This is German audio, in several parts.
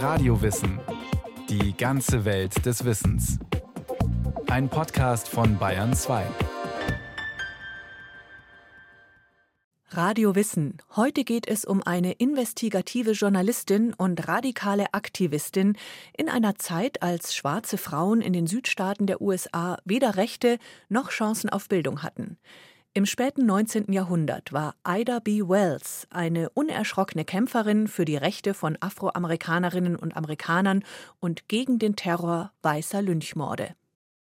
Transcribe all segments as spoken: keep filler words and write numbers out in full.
Radiowissen. Die ganze Welt des Wissens. Ein Podcast von Bayern zwei. Radio Wissen. Heute geht es um eine investigative Journalistin und radikale Aktivistin in einer Zeit, als schwarze Frauen in den Südstaaten der U S A weder Rechte noch Chancen auf Bildung hatten. Im späten neunzehnten Jahrhundert war Ida B. Wells eine unerschrockene Kämpferin für die Rechte von Afroamerikanerinnen und Amerikanern und gegen den Terror weißer Lynchmorde.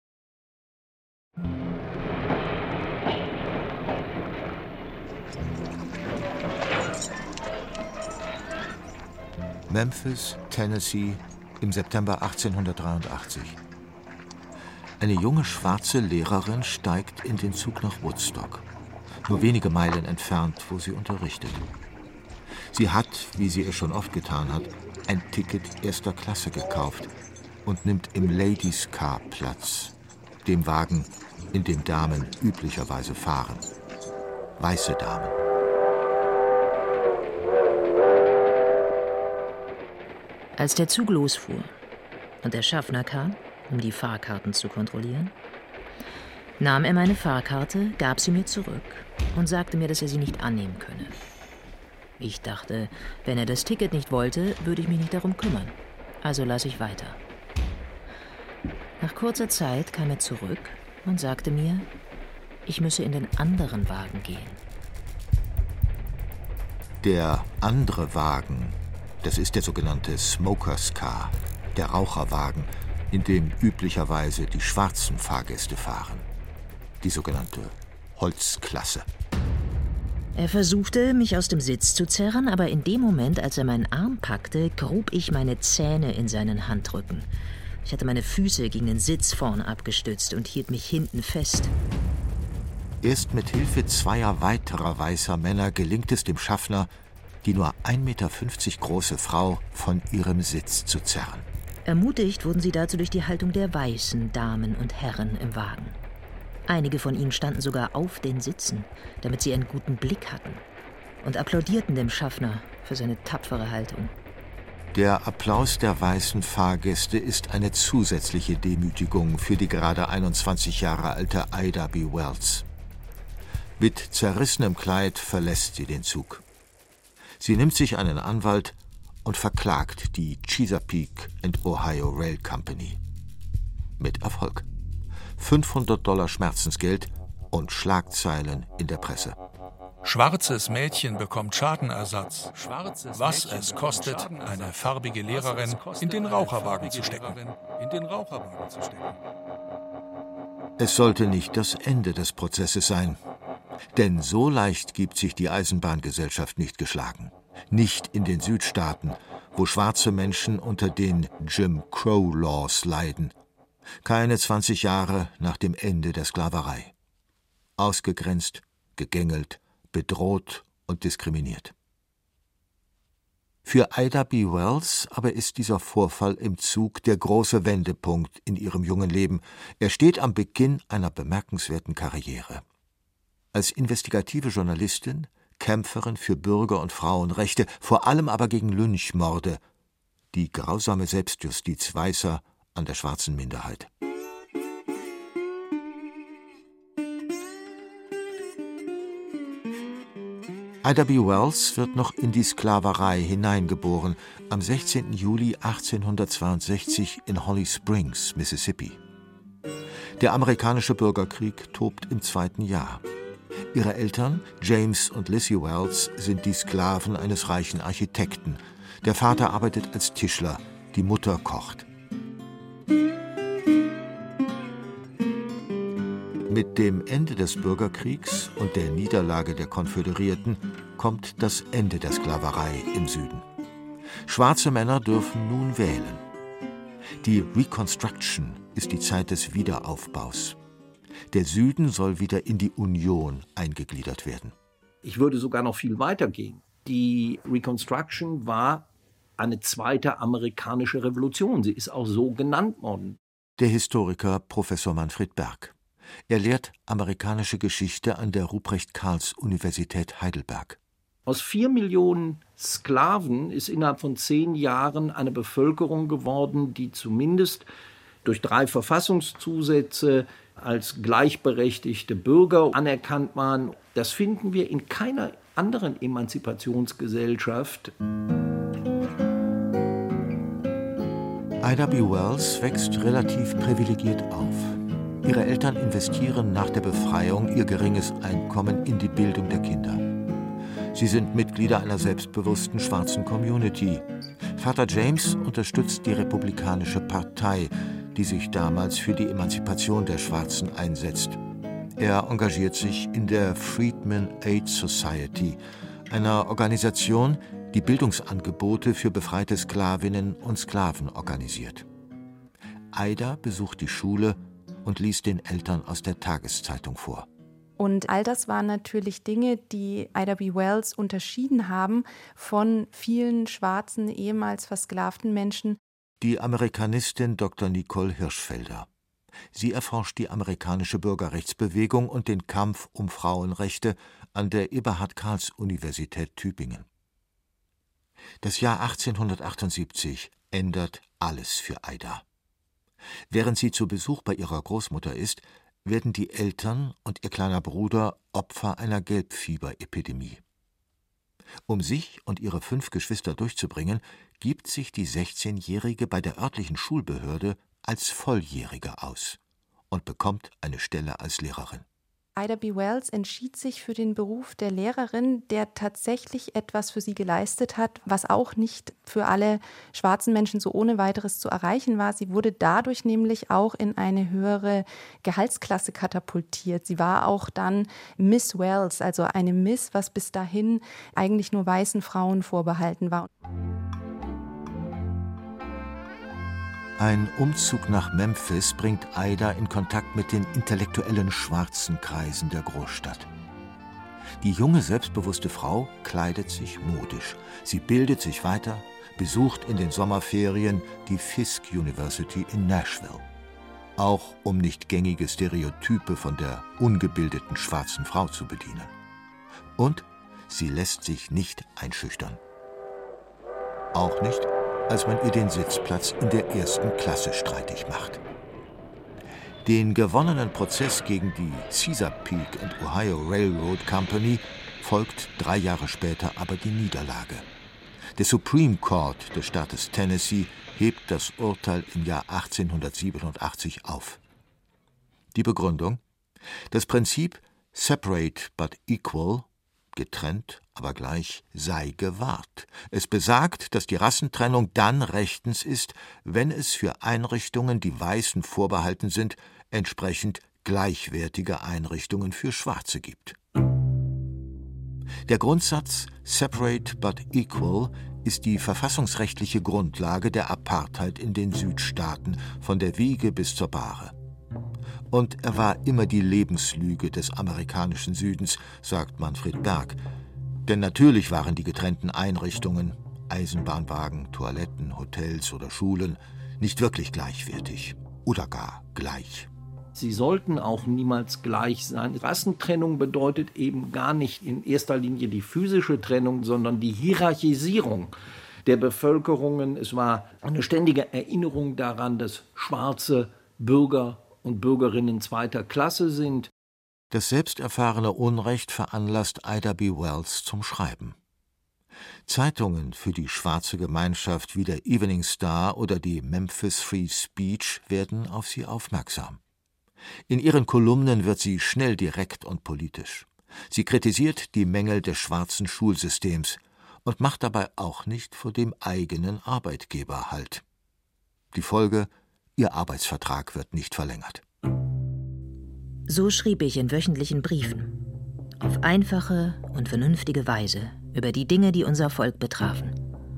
Memphis, Tennessee, im September achtzehnhundertdreiundachtzig. Eine junge schwarze Lehrerin steigt in den Zug nach Woodstock, nur wenige Meilen entfernt, wo sie unterrichtet. Sie hat, wie sie es schon oft getan hat, ein Ticket erster Klasse gekauft und nimmt im Ladies Car Platz, dem Wagen, in dem Damen üblicherweise fahren. Weiße Damen. Als der Zug losfuhr und der Schaffner kam, um die Fahrkarten zu kontrollieren, nahm er meine Fahrkarte, gab sie mir zurück und sagte mir, dass er sie nicht annehmen könne. Ich dachte, wenn er das Ticket nicht wollte, würde ich mich nicht darum kümmern. Also las ich weiter. Nach kurzer Zeit kam er zurück und sagte mir, ich müsse in den anderen Wagen gehen. Der andere Wagen, das ist der sogenannte Smokers Car, der Raucherwagen, in dem üblicherweise die schwarzen Fahrgäste fahren. Die sogenannte Holzklasse. Er versuchte, mich aus dem Sitz zu zerren, aber in dem Moment, als er meinen Arm packte, grub ich meine Zähne in seinen Handrücken. Ich hatte meine Füße gegen den Sitz vorn abgestützt und hielt mich hinten fest. Erst mit Hilfe zweier weiterer weißer Männer gelingt es dem Schaffner, die nur ein Meter fünfzig große Frau von ihrem Sitz zu zerren. Ermutigt wurden sie dazu durch die Haltung der weißen Damen und Herren im Wagen. Einige von ihnen standen sogar auf den Sitzen, damit sie einen guten Blick hatten, und applaudierten dem Schaffner für seine tapfere Haltung. Der Applaus der weißen Fahrgäste ist eine zusätzliche Demütigung für die gerade einundzwanzig Jahre alte Ida B. Wells. Mit zerrissenem Kleid verlässt sie den Zug. Sie nimmt sich einen Anwalt und verklagt die Chesapeake and Ohio Rail Company. Mit Erfolg. fünfhundert Dollar Schmerzensgeld und Schlagzeilen in der Presse. Schwarzes Mädchen bekommt Schadenersatz. Was es kostet, eine farbige Lehrerin in den Raucherwagen zu stecken. Es sollte nicht das Ende des Prozesses sein. Denn so leicht gibt sich die Eisenbahngesellschaft nicht geschlagen. Nicht in den Südstaaten, wo schwarze Menschen unter den Jim Crow Laws leiden. Keine zwanzig Jahre nach dem Ende der Sklaverei. Ausgegrenzt, gegängelt, bedroht und diskriminiert. Für Ida B. Wells aber ist dieser Vorfall im Zug der große Wendepunkt in ihrem jungen Leben. Er steht am Beginn einer bemerkenswerten Karriere. Als investigative Journalistin, Kämpferin für Bürger- und Frauenrechte, vor allem aber gegen Lynchmorde, die grausame Selbstjustiz Weißer an der schwarzen Minderheit. Ida B. Wells wird noch in die Sklaverei hineingeboren, am sechzehnten Juli achtzehnhundertzweiundsechzig in Holly Springs, Mississippi. Der amerikanische Bürgerkrieg tobt im zweiten Jahr. Ihre Eltern, James und Lizzie Wells, sind die Sklaven eines reichen Architekten. Der Vater arbeitet als Tischler, die Mutter kocht. Mit dem Ende des Bürgerkriegs und der Niederlage der Konföderierten kommt das Ende der Sklaverei im Süden. Schwarze Männer dürfen nun wählen. Die Reconstruction ist die Zeit des Wiederaufbaus. Der Süden soll wieder in die Union eingegliedert werden. Ich würde sogar noch viel weiter gehen. Die Reconstruction war eine zweite amerikanische Revolution. Sie ist auch so genannt worden. Der Historiker Professor Manfred Berg. Er lehrt amerikanische Geschichte an der Ruprecht-Karls-Universität Heidelberg. Aus vier Millionen Sklaven ist innerhalb von zehn Jahren eine Bevölkerung geworden, die zumindest durch drei Verfassungszusätze als gleichberechtigte Bürger anerkannt waren. Das finden wir in keiner anderen Emanzipationsgesellschaft. Ida B. Wells wächst relativ privilegiert auf. Ihre Eltern investieren nach der Befreiung ihr geringes Einkommen in die Bildung der Kinder. Sie sind Mitglieder einer selbstbewussten schwarzen Community. Vater James unterstützt die Republikanische Partei, die sich damals für die Emanzipation der Schwarzen einsetzt. Er engagiert sich in der Freedmen Aid Society, einer Organisation, die Bildungsangebote für befreite Sklavinnen und Sklaven organisiert. Ida besucht die Schule und liest den Eltern aus der Tageszeitung vor. Und all das waren natürlich Dinge, die Ida B. Wells unterschieden haben von vielen schwarzen, ehemals versklavten Menschen. Die Amerikanistin Doktor Nicole Hirschfelder. Sie erforscht die amerikanische Bürgerrechtsbewegung und den Kampf um Frauenrechte an der Eberhard-Karls-Universität Tübingen. Das Jahr achtzehnhundertachtundsiebzig ändert alles für Ida. Während sie zu Besuch bei ihrer Großmutter ist, werden die Eltern und ihr kleiner Bruder Opfer einer Gelbfieberepidemie. Um sich und ihre fünf Geschwister durchzubringen, gibt sich die sechzehnjährige bei der örtlichen Schulbehörde als Volljährige aus und bekommt eine Stelle als Lehrerin. Ida B. Wells entschied sich für den Beruf der Lehrerin, der tatsächlich etwas für sie geleistet hat, was auch nicht für alle schwarzen Menschen so ohne weiteres zu erreichen war. Sie wurde dadurch nämlich auch in eine höhere Gehaltsklasse katapultiert. Sie war auch dann Miss Wells, also eine Miss, was bis dahin eigentlich nur weißen Frauen vorbehalten war. Ein Umzug nach Memphis bringt Ida in Kontakt mit den intellektuellen schwarzen Kreisen der Großstadt. Die junge, selbstbewusste Frau kleidet sich modisch. Sie bildet sich weiter, besucht in den Sommerferien die Fisk University in Nashville. Auch um nicht gängige Stereotype von der ungebildeten schwarzen Frau zu bedienen. Und sie lässt sich nicht einschüchtern. Auch nicht, als man ihr den Sitzplatz in der ersten Klasse streitig macht. Den gewonnenen Prozess gegen die Chesapeake and Ohio Railroad Company folgt drei Jahre später aber die Niederlage. Der Supreme Court des Staates Tennessee hebt das Urteil im Jahr achtzehnhundertsiebenundachtzig auf. Die Begründung? Das Prinzip Separate but Equal, getrennt, aber gleich, sei gewahrt. Es besagt, dass die Rassentrennung dann rechtens ist, wenn es für Einrichtungen, die Weißen vorbehalten sind, entsprechend gleichwertige Einrichtungen für Schwarze gibt. Der Grundsatz Separate but Equal ist die verfassungsrechtliche Grundlage der Apartheid in den Südstaaten, von der Wiege bis zur Bahre. Und er war immer die Lebenslüge des amerikanischen Südens, sagt Manfred Berg. Denn natürlich waren die getrennten Einrichtungen, Eisenbahnwagen, Toiletten, Hotels oder Schulen, nicht wirklich gleichwertig oder gar gleich. Sie sollten auch niemals gleich sein. Rassentrennung bedeutet eben gar nicht in erster Linie die physische Trennung, sondern die Hierarchisierung der Bevölkerungen. Es war eine ständige Erinnerung daran, dass schwarze Bürger und Bürgerinnen zweiter Klasse sind. Das selbsterfahrene Unrecht veranlasst Ida B. Wells zum Schreiben. Zeitungen für die schwarze Gemeinschaft wie der Evening Star oder die Memphis Free Speech werden auf sie aufmerksam. In ihren Kolumnen wird sie schnell direkt und politisch. Sie kritisiert die Mängel des schwarzen Schulsystems und macht dabei auch nicht vor dem eigenen Arbeitgeber Halt. Die Folge: ihr Arbeitsvertrag wird nicht verlängert. So schrieb ich in wöchentlichen Briefen, auf einfache und vernünftige Weise, über die Dinge, die unser Volk betrafen.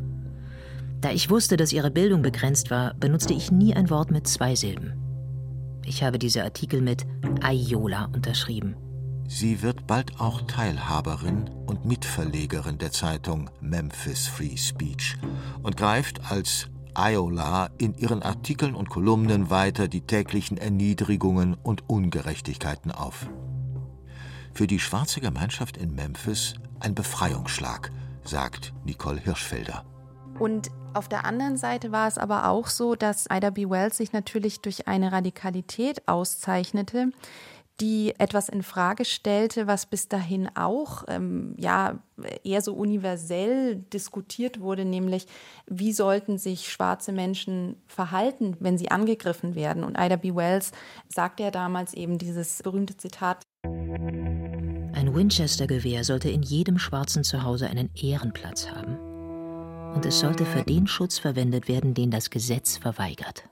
Da ich wusste, dass ihre Bildung begrenzt war, benutzte ich nie ein Wort mit zwei Silben. Ich habe diese Artikel mit Aiola unterschrieben. Sie wird bald auch Teilhaberin und Mitverlegerin der Zeitung Memphis Free Speech und greift als Aiola in ihren Artikeln und Kolumnen weiter die täglichen Erniedrigungen und Ungerechtigkeiten auf. Für die schwarze Gemeinschaft in Memphis ein Befreiungsschlag, sagt Nicole Hirschfelder. Und auf der anderen Seite war es aber auch so, dass Ida B. Wells sich natürlich durch eine Radikalität auszeichnete, die etwas in Frage stellte, was bis dahin auch ähm, ja, eher so universell diskutiert wurde, nämlich wie sollten sich schwarze Menschen verhalten, wenn sie angegriffen werden. Und Ida B. Wells sagte ja damals eben dieses berühmte Zitat: Ein Winchester-Gewehr sollte in jedem schwarzen Zuhause einen Ehrenplatz haben. Und es sollte für den Schutz verwendet werden, den das Gesetz verweigert.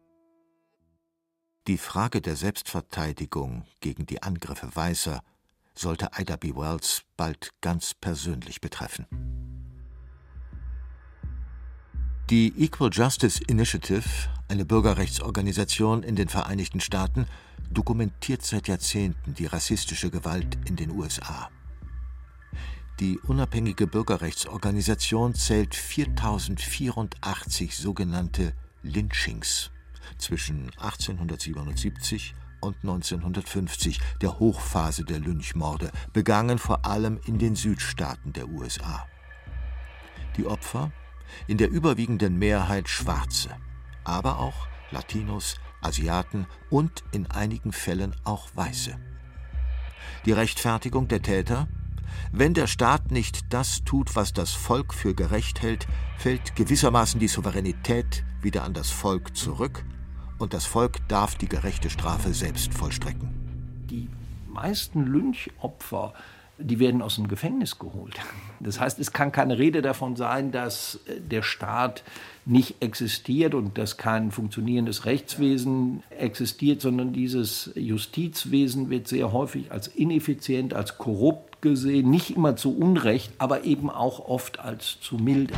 Die Frage der Selbstverteidigung gegen die Angriffe Weißer sollte Ida B. Wells bald ganz persönlich betreffen. Die Equal Justice Initiative, eine Bürgerrechtsorganisation in den Vereinigten Staaten, dokumentiert seit Jahrzehnten die rassistische Gewalt in den U S A. Die unabhängige Bürgerrechtsorganisation zählt viertausendvierundachtzig sogenannte Lynchings zwischen achtzehnhundertsiebenundsiebzig und neunzehnhundertfünfzig, der Hochphase der Lynchmorde, begangen vor allem in den Südstaaten der U S A. Die Opfer? In der überwiegenden Mehrheit Schwarze, aber auch Latinos, Asiaten und in einigen Fällen auch Weiße. Die Rechtfertigung der Täter? Wenn der Staat nicht das tut, was das Volk für gerecht hält, fällt gewissermaßen die Souveränität wieder an das Volk zurück und das Volk darf die gerechte Strafe selbst vollstrecken. Die meisten Lynchopfer, die werden aus dem Gefängnis geholt. Das heißt, es kann keine Rede davon sein, dass der Staat nicht existiert und dass kein funktionierendes Rechtswesen existiert, sondern dieses Justizwesen wird sehr häufig als ineffizient, als korrupt gesehen, nicht immer zu Unrecht, aber eben auch oft als zu milde.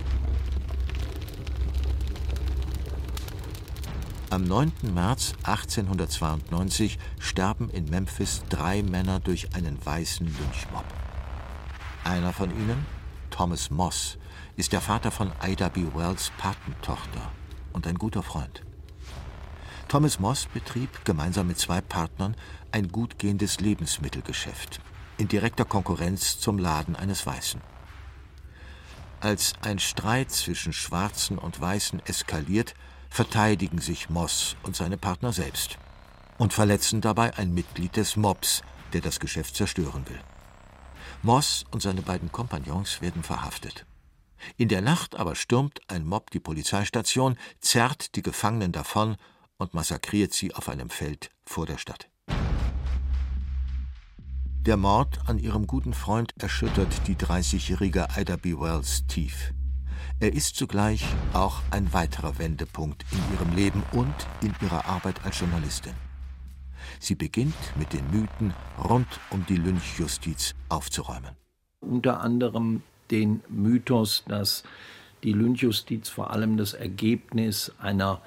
Am neunten März achtzehnhundertzweiundneunzig sterben in Memphis drei Männer durch einen weißen Lynchmob. Einer von ihnen, Thomas Moss, ist der Vater von Ida B. Wells' Patentochter und ein guter Freund. Thomas Moss betrieb gemeinsam mit zwei Partnern ein gut gehendes Lebensmittelgeschäft in direkter Konkurrenz zum Laden eines Weißen. Als ein Streit zwischen Schwarzen und Weißen eskaliert, verteidigen sich Moss und seine Partner selbst und verletzen dabei ein Mitglied des Mobs, der das Geschäft zerstören will. Moss und seine beiden Kompagnons werden verhaftet. In der Nacht aber stürmt ein Mob die Polizeistation, zerrt die Gefangenen davon und massakriert sie auf einem Feld vor der Stadt. Der Mord an ihrem guten Freund erschüttert die dreißigjährige Ida B. Wells tief. Er ist zugleich auch ein weiterer Wendepunkt in ihrem Leben und in ihrer Arbeit als Journalistin. Sie beginnt mit den Mythen rund um die Lynchjustiz aufzuräumen. Unter anderem den Mythos, dass die Lynchjustiz vor allem das Ergebnis einer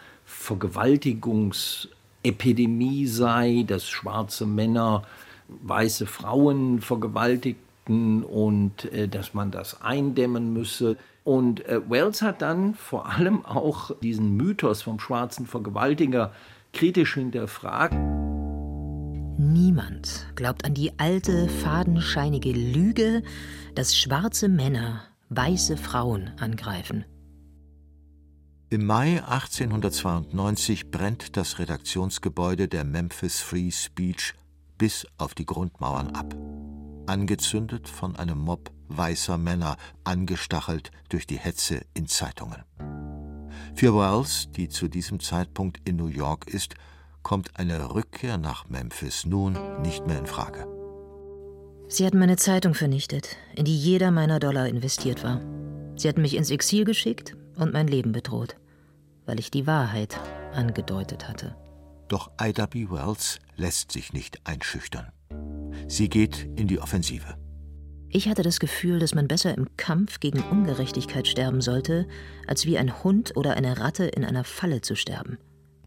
Vergewaltigungsepidemie sei, dass schwarze Männer weiße Frauen vergewaltigten und äh, dass man das eindämmen müsse. Und äh, Wells hat dann vor allem auch diesen Mythos vom schwarzen Vergewaltiger kritisch hinterfragt. Niemand glaubt an die alte, fadenscheinige Lüge, dass schwarze Männer weiße Frauen angreifen. Im Mai achtzehnhundertzweiundneunzig brennt das Redaktionsgebäude der Memphis Free Speech bis auf die Grundmauern ab. Angezündet von einem Mob weißer Männer, angestachelt durch die Hetze in Zeitungen. Für Wells, die zu diesem Zeitpunkt in New York ist, kommt eine Rückkehr nach Memphis nun nicht mehr in Frage. Sie hatten meine Zeitung vernichtet, in die jeder meiner Dollar investiert war. Sie hatten mich ins Exil geschickt und mein Leben bedroht, weil ich die Wahrheit angedeutet hatte. Doch Ida B. Wells lässt sich nicht einschüchtern. Sie geht in die Offensive. Ich hatte das Gefühl, dass man besser im Kampf gegen Ungerechtigkeit sterben sollte, als wie ein Hund oder eine Ratte in einer Falle zu sterben.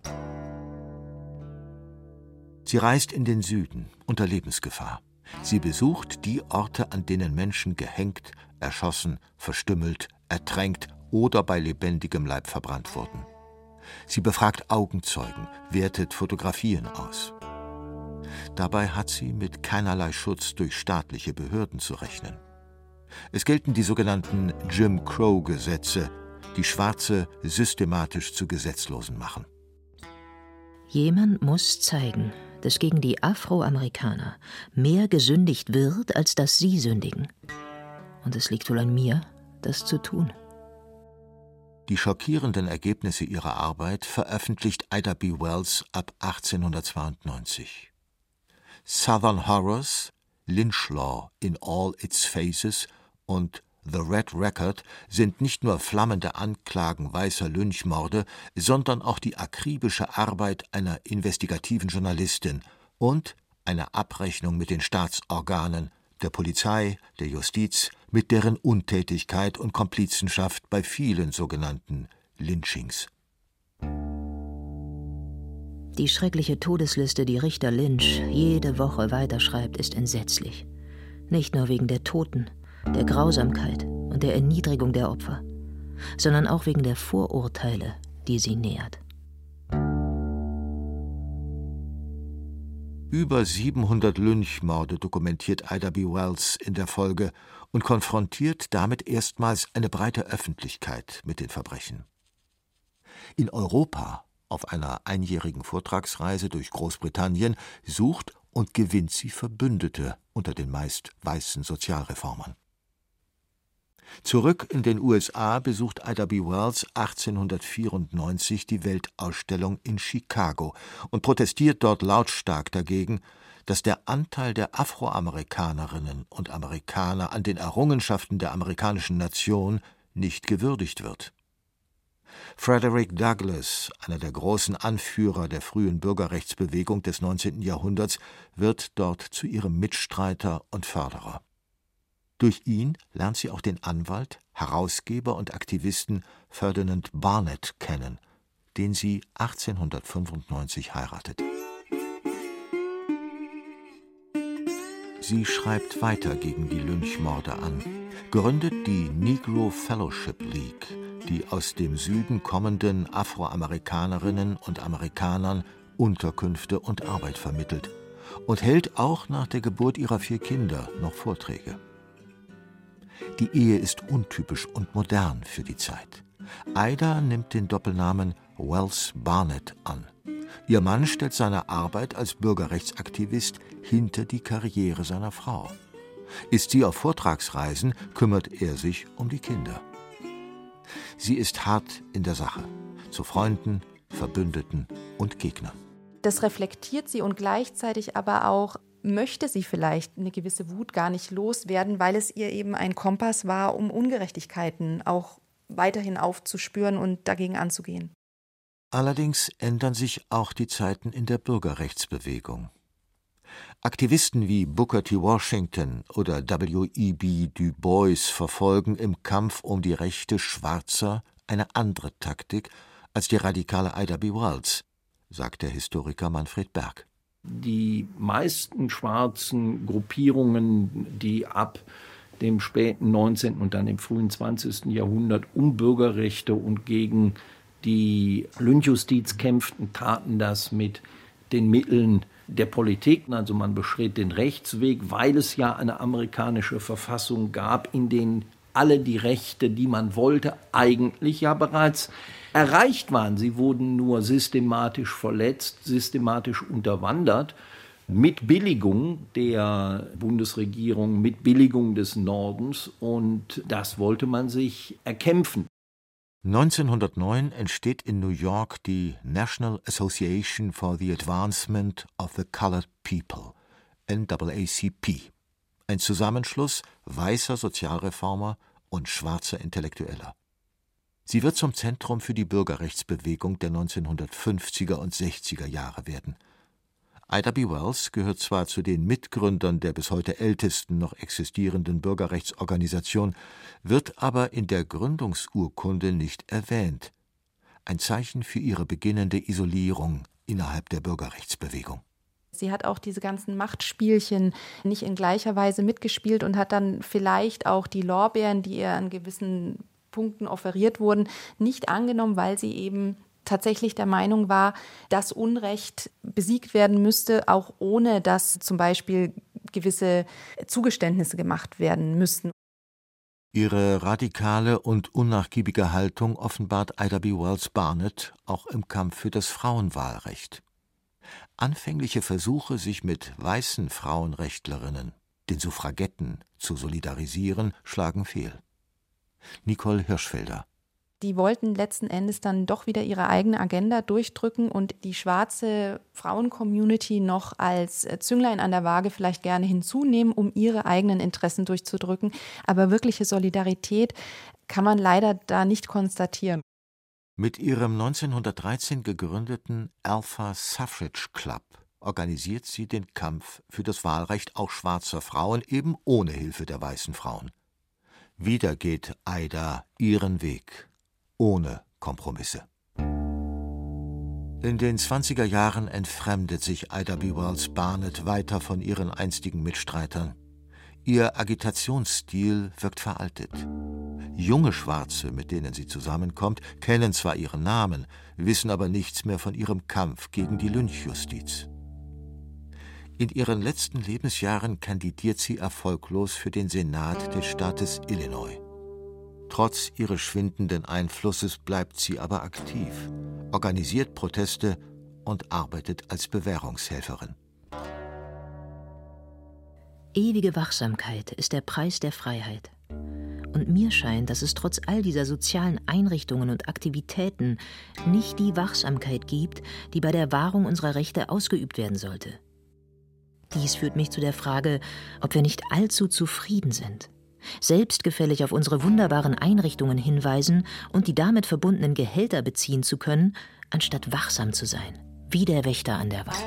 Sie reist in den Süden unter Lebensgefahr. Sie besucht die Orte, an denen Menschen gehängt, erschossen, verstümmelt, ertränkt oder bei lebendigem Leib verbrannt wurden. Sie befragt Augenzeugen, wertet Fotografien aus. Dabei hat sie mit keinerlei Schutz durch staatliche Behörden zu rechnen. Es gelten die sogenannten Jim Crow-Gesetze, die Schwarze systematisch zu Gesetzlosen machen. Jemand muss zeigen, dass gegen die Afroamerikaner mehr gesündigt wird, als dass sie sündigen. Und es liegt wohl an mir, das zu tun. Die schockierenden Ergebnisse ihrer Arbeit veröffentlicht Ida B. Wells ab achtzehnhundertzweiundneunzig. Southern Horrors, Lynch Law in all its phases und The Red Record sind nicht nur flammende Anklagen weißer Lynchmorde, sondern auch die akribische Arbeit einer investigativen Journalistin und eine Abrechnung mit den Staatsorganen, der Polizei, der Justiz, mit deren Untätigkeit und Komplizenschaft bei vielen sogenannten Lynchings. Die schreckliche Todesliste, die Richter Lynch jede Woche weiterschreibt, ist entsetzlich. Nicht nur wegen der Toten, der Grausamkeit und der Erniedrigung der Opfer, sondern auch wegen der Vorurteile, die sie nährt. Über siebenhundert Lynchmorde dokumentiert Ida B. Wells in der Folge und konfrontiert damit erstmals eine breite Öffentlichkeit mit den Verbrechen. In Europa, auf einer einjährigen Vortragsreise durch Großbritannien, sucht und gewinnt sie Verbündete unter den meist weißen Sozialreformern. Zurück in den U S A besucht Ida B. Wells achtzehnhundertvierundneunzig die Weltausstellung in Chicago und protestiert dort lautstark dagegen, dass der Anteil der Afroamerikanerinnen und Amerikaner an den Errungenschaften der amerikanischen Nation nicht gewürdigt wird. Frederick Douglass, einer der großen Anführer der frühen Bürgerrechtsbewegung des neunzehnten Jahrhunderts, wird dort zu ihrem Mitstreiter und Förderer. Durch ihn lernt sie auch den Anwalt, Herausgeber und Aktivisten Ferdinand Barnett kennen, den sie achtzehnhundertfünfundneunzig heiratet. Sie schreibt weiter gegen die Lynchmorde an, gründet die Negro Fellowship League, die aus dem Süden kommenden Afroamerikanerinnen und Amerikanern Unterkünfte und Arbeit vermittelt und hält auch nach der Geburt ihrer vier Kinder noch Vorträge. Die Ehe ist untypisch und modern für die Zeit. Ida nimmt den Doppelnamen Wells Barnett an. Ihr Mann stellt seine Arbeit als Bürgerrechtsaktivist hinter die Karriere seiner Frau. Ist sie auf Vortragsreisen, kümmert er sich um die Kinder. Sie ist hart in der Sache, zu Freunden, Verbündeten und Gegnern. Das reflektiert sie und gleichzeitig aber auch möchte sie vielleicht eine gewisse Wut gar nicht loswerden, weil es ihr eben ein Kompass war, um Ungerechtigkeiten auch weiterhin aufzuspüren und dagegen anzugehen. Allerdings ändern sich auch die Zeiten in der Bürgerrechtsbewegung. Aktivisten wie Booker T. Washington oder W E B Du Bois verfolgen im Kampf um die Rechte Schwarzer eine andere Taktik als die radikale Ida B. Wells, sagt der Historiker Manfred Berg. Die meisten schwarzen Gruppierungen, die ab dem späten neunzehnten und dann im frühen zwanzigsten Jahrhundert um Bürgerrechte und gegen die Lynchjustiz kämpften, taten das mit den Mitteln der Politik. Also man beschritt den Rechtsweg, weil es ja eine amerikanische Verfassung gab, in denen alle die Rechte, die man wollte, eigentlich ja bereits erreicht waren. Sie wurden nur systematisch verletzt, systematisch unterwandert, mit Billigung der Bundesregierung, mit Billigung des Nordens, und das wollte man sich erkämpfen. neunzehnhundertneun entsteht in New York die National Association for the Advancement of the Colored People, N double A C P, ein Zusammenschluss weißer Sozialreformer und schwarzer Intellektueller. Sie wird zum Zentrum für die Bürgerrechtsbewegung der neunzehnhundertfünfziger und sechziger Jahre werden. Ida B. Wells gehört zwar zu den Mitgründern der bis heute ältesten noch existierenden Bürgerrechtsorganisation, wird aber in der Gründungsurkunde nicht erwähnt. Ein Zeichen für ihre beginnende Isolierung innerhalb der Bürgerrechtsbewegung. Sie hat auch diese ganzen Machtspielchen nicht in gleicher Weise mitgespielt und hat dann vielleicht auch die Lorbeeren, die ihr an gewissen Punkten offeriert wurden, nicht angenommen, weil sie eben tatsächlich der Meinung war, dass Unrecht besiegt werden müsste, auch ohne dass zum Beispiel gewisse Zugeständnisse gemacht werden müssten. Ihre radikale und unnachgiebige Haltung offenbart Ida B. Wells Barnett auch im Kampf für das Frauenwahlrecht. Anfängliche Versuche, sich mit weißen Frauenrechtlerinnen, den Suffragetten, zu solidarisieren, schlagen fehl. Nicole Hirschfelder. Die wollten letzten Endes dann doch wieder ihre eigene Agenda durchdrücken und die schwarze Frauen-Community noch als Zünglein an der Waage vielleicht gerne hinzunehmen, um ihre eigenen Interessen durchzudrücken. Aber wirkliche Solidarität kann man leider da nicht konstatieren. Mit ihrem neunzehnhundertdreizehn gegründeten Alpha Suffrage Club organisiert sie den Kampf für das Wahlrecht auch schwarzer Frauen, eben ohne Hilfe der weißen Frauen. Wieder geht Ida ihren Weg, ohne Kompromisse. In den zwanziger Jahren entfremdet sich Ida B. Wells Barnett weiter von ihren einstigen Mitstreitern. Ihr Agitationsstil wirkt veraltet. Junge Schwarze, mit denen sie zusammenkommt, kennen zwar ihren Namen, wissen aber nichts mehr von ihrem Kampf gegen die Lynchjustiz. In ihren letzten Lebensjahren kandidiert sie erfolglos für den Senat des Staates Illinois. Trotz ihres schwindenden Einflusses bleibt sie aber aktiv, organisiert Proteste und arbeitet als Bewährungshelferin. Ewige Wachsamkeit ist der Preis der Freiheit. Und mir scheint, dass es trotz all dieser sozialen Einrichtungen und Aktivitäten nicht die Wachsamkeit gibt, die bei der Wahrung unserer Rechte ausgeübt werden sollte. Dies führt mich zu der Frage, ob wir nicht allzu zufrieden sind, selbstgefällig auf unsere wunderbaren Einrichtungen hinweisen und die damit verbundenen Gehälter beziehen zu können, anstatt wachsam zu sein, wie der Wächter an der Wand.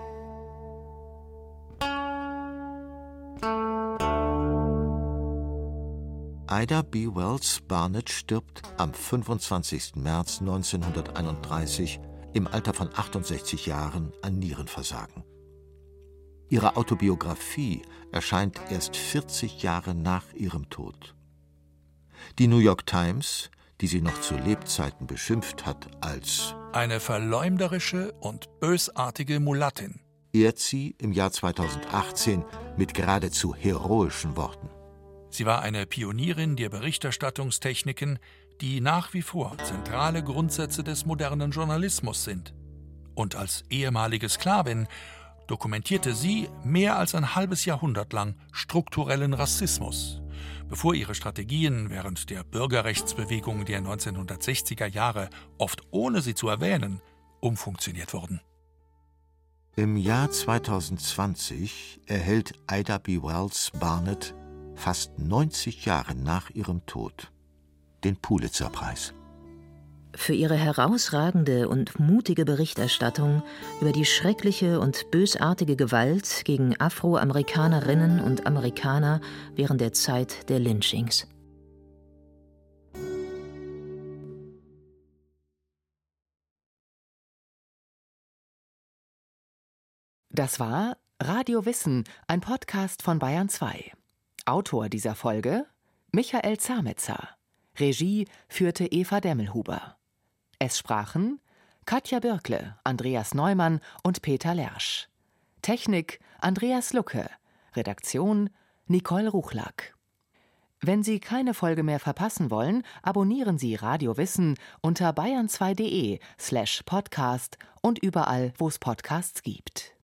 Ida B. Wells Barnett stirbt am fünfundzwanzigsten März neunzehnhunderteinunddreißig im Alter von achtundsechzig Jahren an Nierenversagen. Ihre Autobiografie erscheint erst vierzig Jahre nach ihrem Tod. Die New York Times, die sie noch zu Lebzeiten beschimpft hat als eine verleumderische und bösartige Mulattin, ehrt sie im Jahr zweitausendachtzehn mit geradezu heroischen Worten. Sie war eine Pionierin der Berichterstattungstechniken, die nach wie vor zentrale Grundsätze des modernen Journalismus sind. Und als ehemalige Sklavin dokumentierte sie mehr als ein halbes Jahrhundert lang strukturellen Rassismus, bevor ihre Strategien während der Bürgerrechtsbewegung der neunzehnhundertsechziger Jahre, oft ohne sie zu erwähnen, umfunktioniert wurden. Im Jahr zweitausendzwanzig erhält Ida B. Wells Barnett fast neunzig Jahre nach ihrem Tod den Pulitzer-Preis. Für ihre herausragende und mutige Berichterstattung über die schreckliche und bösartige Gewalt gegen Afroamerikanerinnen und Amerikaner während der Zeit der Lynchings. Das war Radio Wissen, ein Podcast von Bayern zwei. Autor dieser Folge Michael Zametzer. Regie führte Eva Demmelhuber. Es sprachen Katja Birkle, Andreas Neumann und Peter Lersch. Technik Andreas Lucke. Redaktion Nicole Ruchlack. Wenn Sie keine Folge mehr verpassen wollen, abonnieren Sie Radio Wissen unter bayern zwei punkt de slash podcast und überall, wo es Podcasts gibt.